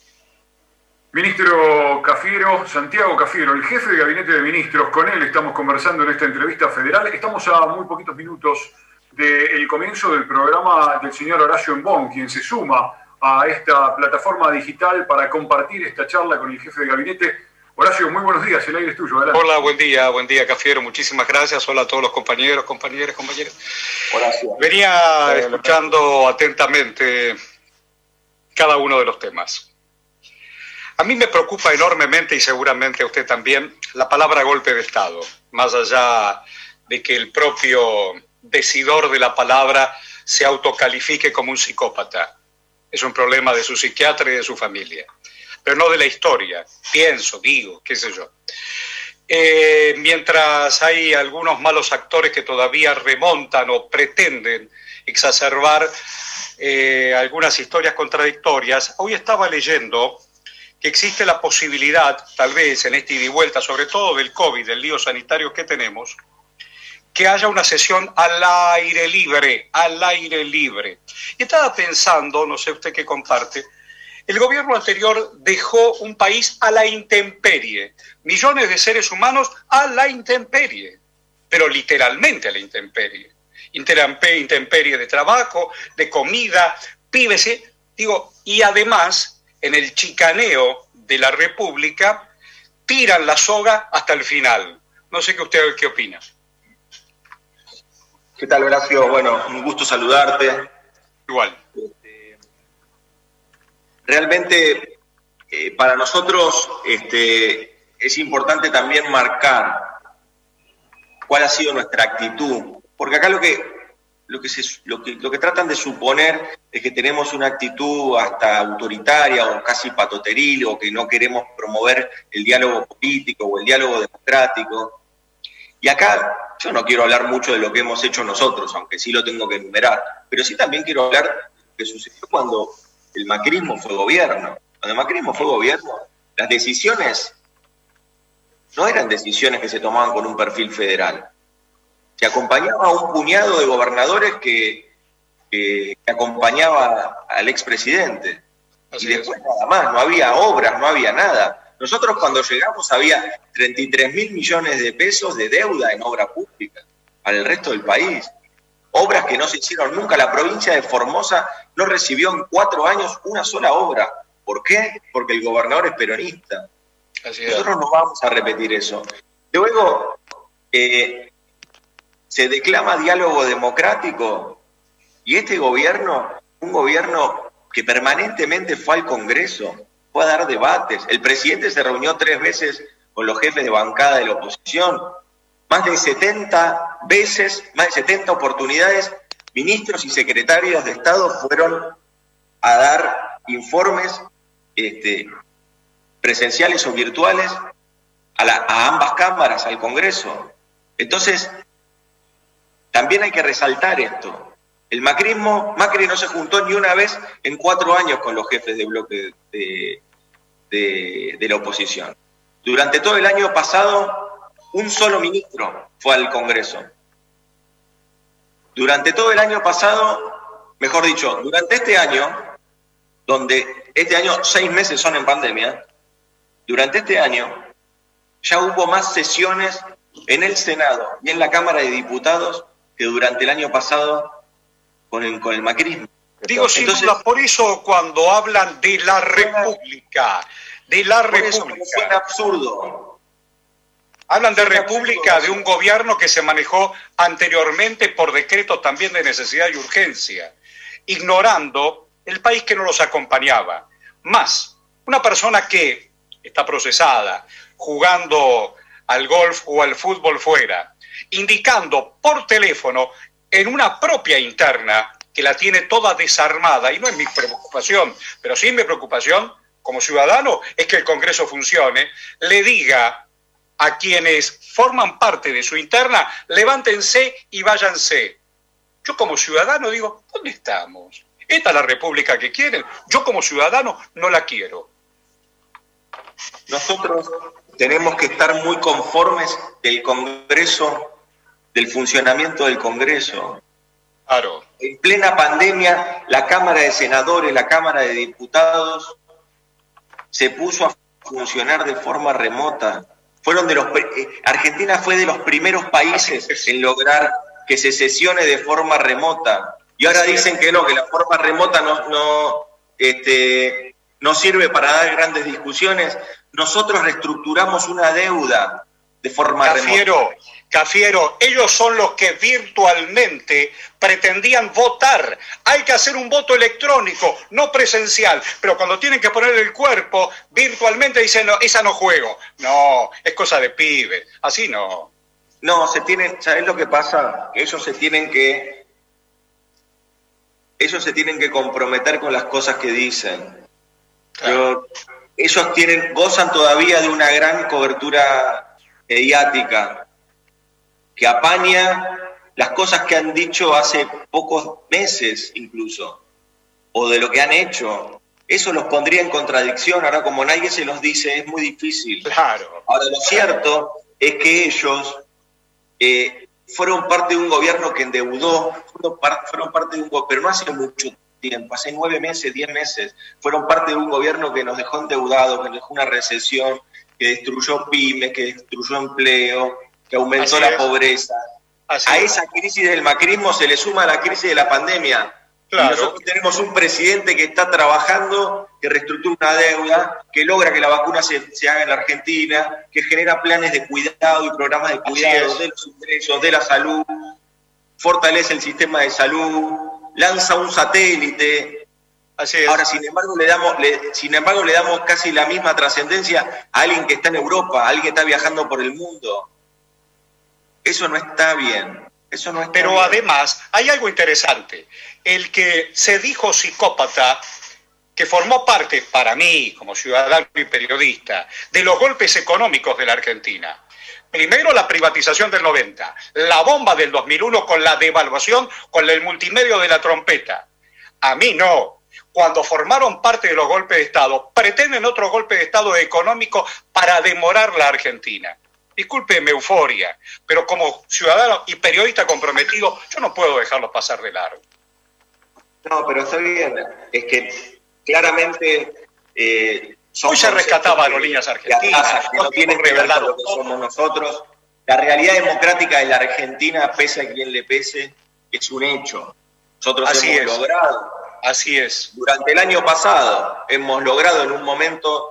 Ministro Cafiero, Santiago Cafiero, el jefe de gabinete de ministros, con él estamos conversando en esta entrevista federal. Estamos a muy poquitos minutos del comienzo del programa del señor Horacio Embón, quien se suma a esta plataforma digital para compartir esta charla con el jefe de gabinete. Horacio, muy buenos días, el aire es tuyo. Adelante. Hola, buen día, buen día, Cafiero, muchísimas gracias. Hola a todos los compañeros, compañeras, compañeros. Horacio. Venía Hola, escuchando atentamente cada uno de los temas. A mí me preocupa enormemente, y seguramente a usted también, la palabra golpe de Estado, más allá de que el propio decidor de la palabra se autocalifique como un psicópata. Es un problema de su psiquiatra y de su familia, pero no de la historia, pienso, digo, qué sé yo. Eh, mientras hay algunos malos actores que todavía remontan o pretenden exacerbar eh, algunas historias contradictorias, hoy estaba leyendo que existe la posibilidad, tal vez en este ida y vuelta, sobre todo del COVID, del lío sanitario que tenemos, que haya una sesión al aire libre, al aire libre. Y estaba pensando, no sé usted qué comparte, el gobierno anterior dejó un país a la intemperie, millones de seres humanos a la intemperie, pero literalmente a la intemperie. Intemperie de trabajo, de comida, pibes, ¿eh? Digo, y además, en el chicaneo de la República, tiran la soga hasta el final. No sé qué usted qué opina. ¿Qué tal, Horacio? Bueno, un gusto saludarte. Igual. Realmente, eh, para nosotros este, es importante también marcar cuál ha sido nuestra actitud, porque acá lo que, lo que, se, lo que, lo que tratan de suponer es que tenemos una actitud hasta autoritaria o casi patoteril, o que no queremos promover el diálogo político o el diálogo democrático. Y acá yo no quiero hablar mucho de lo que hemos hecho nosotros, aunque sí lo tengo que enumerar, pero sí también quiero hablar de lo que sucedió cuando el macrismo fue gobierno. Cuando el macrismo fue gobierno, las decisiones no eran decisiones que se tomaban con un perfil federal. Se acompañaba a un puñado de gobernadores que, que, que acompañaba al expresidente. Y después nada más, no había obras, no había nada. Nosotros cuando llegamos había treinta y tres mil millones de pesos de deuda en obra pública para el resto del país. Obras que no se hicieron nunca. La provincia de Formosa no recibió en cuatro años una sola obra. ¿Por qué? Porque el gobernador es peronista. Así es. Nosotros no vamos a repetir eso. Luego, eh, se declama diálogo democrático y este gobierno, un gobierno que permanentemente fue al Congreso, fue a dar debates. El presidente se reunió tres veces con los jefes de bancada de la oposición. Más de setenta veces, más de setenta oportunidades, ministros y secretarios de Estado fueron a dar informes este, presenciales o virtuales a, la, a ambas cámaras, al Congreso. Entonces, también hay que resaltar esto. El macrismo, Macri no se juntó ni una vez en cuatro años con los jefes de bloque de, de, de la oposición. Durante todo el año pasado, un solo ministro fue al Congreso. Durante todo el año pasado, mejor dicho, durante este año, donde este año seis meses son en pandemia, durante este año ya hubo más sesiones en el Senado y en la Cámara de Diputados que durante el año pasado con el, con el macrismo. Digo, sin duda, por eso cuando hablan de la República, de la República. Eso suena absurdo. Hablan de República, de un gobierno que se manejó anteriormente por decretos también de necesidad y urgencia, ignorando el país que no los acompañaba. Más, una persona que está procesada, jugando al golf o al fútbol fuera, indicando por teléfono en una propia interna que la tiene toda desarmada, y no es mi preocupación, pero sí mi preocupación como ciudadano es que el Congreso funcione, le diga a quienes forman parte de su interna, levántense y váyanse. Yo como ciudadano digo, ¿dónde estamos? ¿Esta es la república que quieren? Yo como ciudadano no la quiero. Nosotros tenemos que estar muy conformes del Congreso, del funcionamiento del Congreso. Claro. En plena pandemia, la Cámara de Senadores, la Cámara de Diputados, se puso a funcionar de forma remota. Fueron de los Argentina fue de los primeros países en lograr que se sesione de forma remota. Y ahora dicen que no, que la forma remota no, no, este, no sirve para dar grandes discusiones. Nosotros reestructuramos una deuda de forma Cafiero, remota. Cafiero, ellos son los que virtualmente pretendían votar. Hay que hacer un voto electrónico, no presencial. Pero cuando tienen que poner el cuerpo, virtualmente dicen, no, esa no juego. No, es cosa de pibe. Así no. No, se tienen, ¿sabés lo que pasa? Que ellos se tienen que, ellos se tienen que comprometer con las cosas que dicen. Claro. Pero ellos tienen, gozan todavía de una gran cobertura mediática que apaña las cosas que han dicho hace pocos meses incluso, o de lo que han hecho. Eso los pondría en contradicción. Ahora, como nadie se los dice, es muy difícil. Claro. Ahora, lo cierto es que ellos eh, fueron parte de un gobierno que endeudó, fueron, par, fueron parte de un gobierno, pero no hace mucho tiempo, hace nueve meses, diez meses, fueron parte de un gobierno que nos dejó endeudados, que nos dejó una recesión, que destruyó pymes, que destruyó empleo, que aumentó Así la es. pobreza. Así a es. esa crisis del macrismo se le suma la crisis de la pandemia. Claro. Y nosotros tenemos un presidente que está trabajando, que reestructura una deuda, que logra que la vacuna se, se haga en la Argentina, que genera planes de cuidado y programas de cuidado de los ingresos, de la salud, fortalece el sistema de salud, lanza un satélite. Así es. Ahora, sin embargo, le damos, le, sin embargo, le damos casi la misma trascendencia a alguien que está en Europa, a alguien que está viajando por el mundo. Eso no está bien. Eso no está Pero bien. Además, hay algo interesante. El que se dijo psicópata, que formó parte, para mí, como ciudadano y periodista, de los golpes económicos de la Argentina. Primero la privatización del noventa, la bomba del dos mil uno con la devaluación, con el multimedio de la trompeta. A mí no. Cuando formaron parte de los golpes de Estado, pretenden otro golpe de Estado económico para demorar la Argentina. Discúlpeme, euforia, pero como ciudadano y periodista comprometido, yo no puedo dejarlo pasar de largo. No, pero está bien. Es que claramente... Eh, Hoy se rescataba a aerolíneas argentinas, que no tienen que ver con lo que somos nosotros. La realidad democrática de la Argentina, pese a quien le pese, es un hecho. Nosotros Así hemos es. logrado. Así es. Durante el año pasado hemos logrado en un momento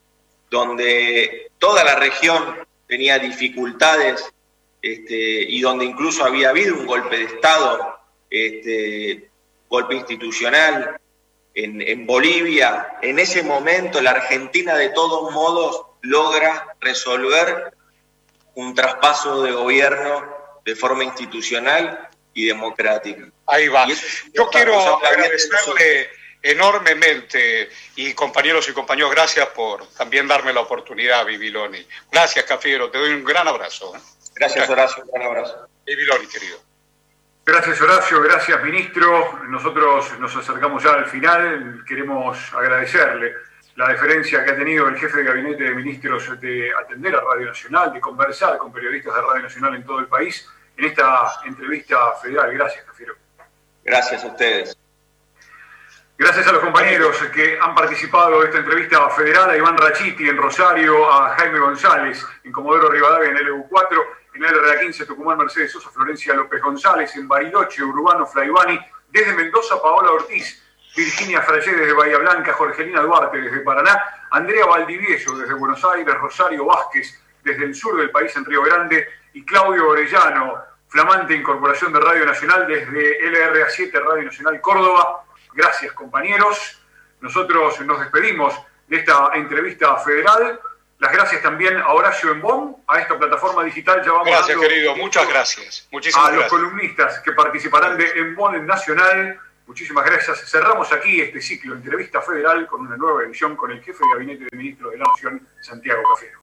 donde toda la región tenía dificultades este, y donde incluso había habido un golpe de Estado, este, golpe institucional en, en Bolivia. En ese momento la Argentina de todos modos logra resolver un traspaso de gobierno de forma institucional y democrática. Ahí va. Yo quiero agradecerle enormemente, y compañeros y compañeros, gracias por también darme la oportunidad, Bibiloni. Gracias, Cafiero, te doy un gran abrazo. Gracias, Horacio, un gran abrazo. Bibiloni, querido. Gracias, Horacio, gracias, ministro. Nosotros nos acercamos ya al final. Queremos agradecerle la deferencia que ha tenido el jefe de gabinete de ministros de atender a Radio Nacional, de conversar con periodistas de Radio Nacional en todo el país en esta entrevista federal. Gracias, Cafiero. Gracias a ustedes. Gracias a los compañeros que han participado de esta entrevista federal, a Iván Rachiti en Rosario, a Jaime González en Comodoro Rivadavia en L U cuatro, en el R A quince Tucumán Mercedes Sosa, Florencia López González, en Bariloche, Urbano Flaivani, desde Mendoza Paola Ortiz, Virginia Frayé desde Bahía Blanca, Jorgelina Duarte desde Paraná, Andrea Valdivieso desde Buenos Aires, Rosario Vázquez desde el sur del país en Río Grande y Claudio Orellano, flamante incorporación de Radio Nacional desde L R A siete Radio Nacional Córdoba. Gracias, compañeros. Nosotros nos despedimos de esta entrevista federal. Las gracias también a Horacio Embón, a esta plataforma digital. Ya vamos gracias, querido. Muchas gracias. Muchísimas a gracias. los columnistas que participarán de Embón en Nacional. Muchísimas gracias. Cerramos aquí este ciclo de entrevista federal con una nueva edición con el jefe de gabinete de ministros de la Nación, Santiago Cafiero.